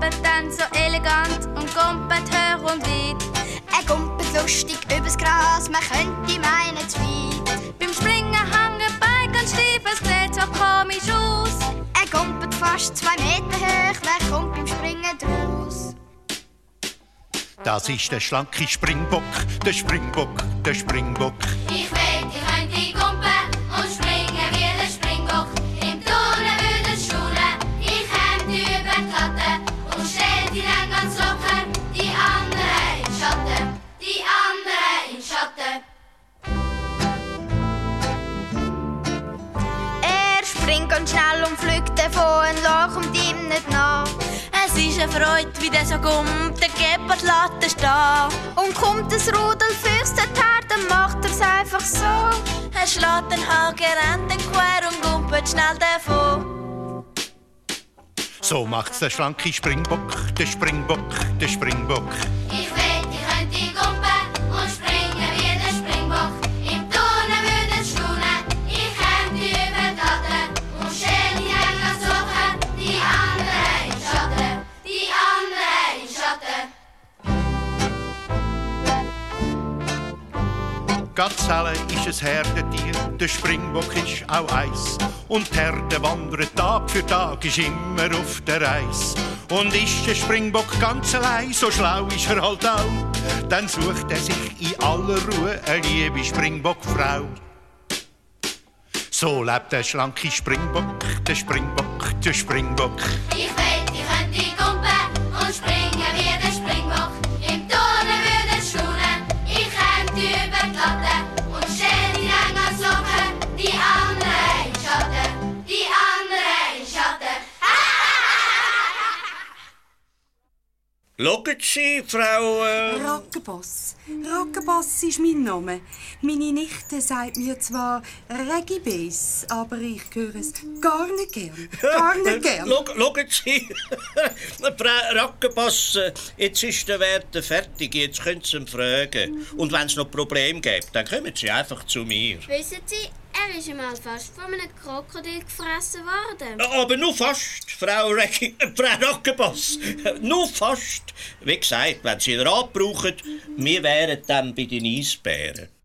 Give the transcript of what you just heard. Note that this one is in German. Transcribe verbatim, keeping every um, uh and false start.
gumpet dann so elegant und gumpet hoch und weit. Er gumpet lustig übers Gras, man könnte meinen zu weit. Beim Springen hängen Beine ganz steif, es sieht so komisch aus. Er gumpet fast zwei Meter hoch, wer kommt beim Springen draus? Das ist der schlanke Springbock, der Springbock, der Springbock. Ich will, ich könnte gumpen und springen wie der Springbock. Im Turnen würde es schulen, ich käme über die Latte und stell die dann ganz locker, die anderen in Schatten, die anderen in Schatten. Er springt ganz schnell und fliegt davon, ein Loch kommt ihm nicht nach. Es ist eine Freude, wie der so kommt, der Gepard lässt stehen. Und kommt das Rudel Füchse her, dann macht er's einfach so. Er schlägt den Hagerenden quer und gumpelt schnell davon. So macht's der schlanke Springbock, der Springbock, der Springbock. Ich will, ich könnte gumpen und springen wie der Springbock. Im Turnen würde es staunen, ich käme über die Latte und stell die dann ganz locker, die anderen in Schatten, die anderen in Schatten. Gazelle ist ein Herdentier, der Springbock ist auch eins. Und die Herde wandert Tag für Tag, ist immer auf der Reis. Und ist der Springbock ganz allein, so schlau ist er halt auch, dann sucht er sich in aller Ruhe eine liebe Springbockfrau. So lebt der schlanke Springbock, der Springbock, der Springbock. Ich will, ich könnte gumpen und springen wie der Springbock. Im Turnen würde es staunen, ich käme über die Latte und stell die dann ganz locker, die anderen in Schatten, die anderen in Schatten. Schauen Sie, Frau... Äh... Rockenboss. Rockenboss ist mein Name. Meine Nichte sagt mir zwar Regibes, aber ich höre es gar nicht gern. Gar nicht gern. Schauen Sie, Frau Rockenboss, jetzt ist der Wert fertig, jetzt können Sie ihn fragen. Und wenn es noch Probleme gibt, dann kommen Sie einfach zu mir. Wissen Sie, er ist einmal fast von einem Krokodil gefressen worden. Aber nur fast, Frau, Regi äh, Frau Rockenboss. Nur fast. Wie gesagt, wenn Sie einen Rat brauchen, wir wären dann bei den Eisbären.